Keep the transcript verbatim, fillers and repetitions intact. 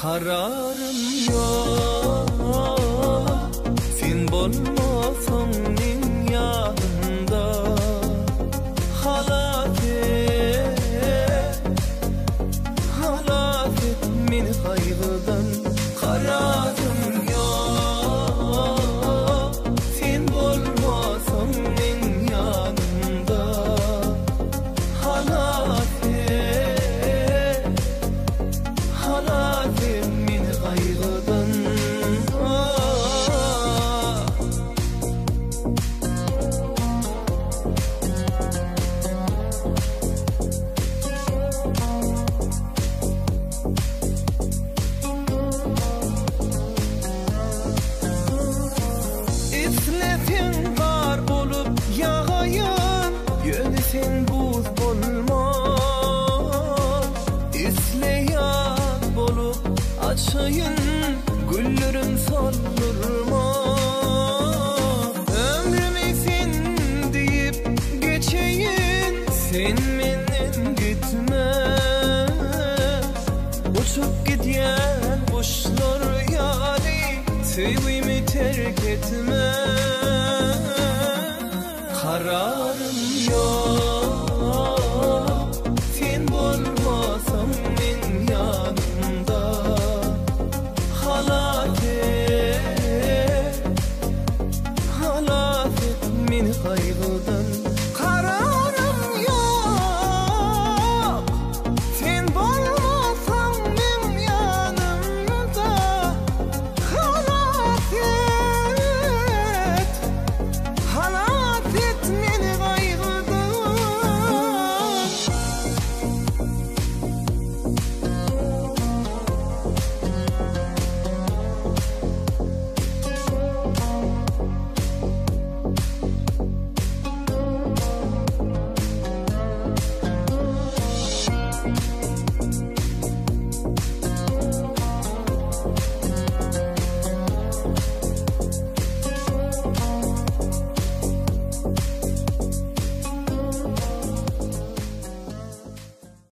Kararım yok, sen bolmasan men yanımda. Halak et, halak et meni kaygıdan. Kararım yok, sen bolmasan men yanımda. Halak et, halak et meni kaygıdan. İsletin kar bolup yağayın, yönü sen buz bolma. İsleyan bolup açayın, güllerin soldurma. Ömrümü sen deyip geçeyin, sen menden gitme. Uçup giden kuşlar yali, sevgimi terk etme. Kararım yok,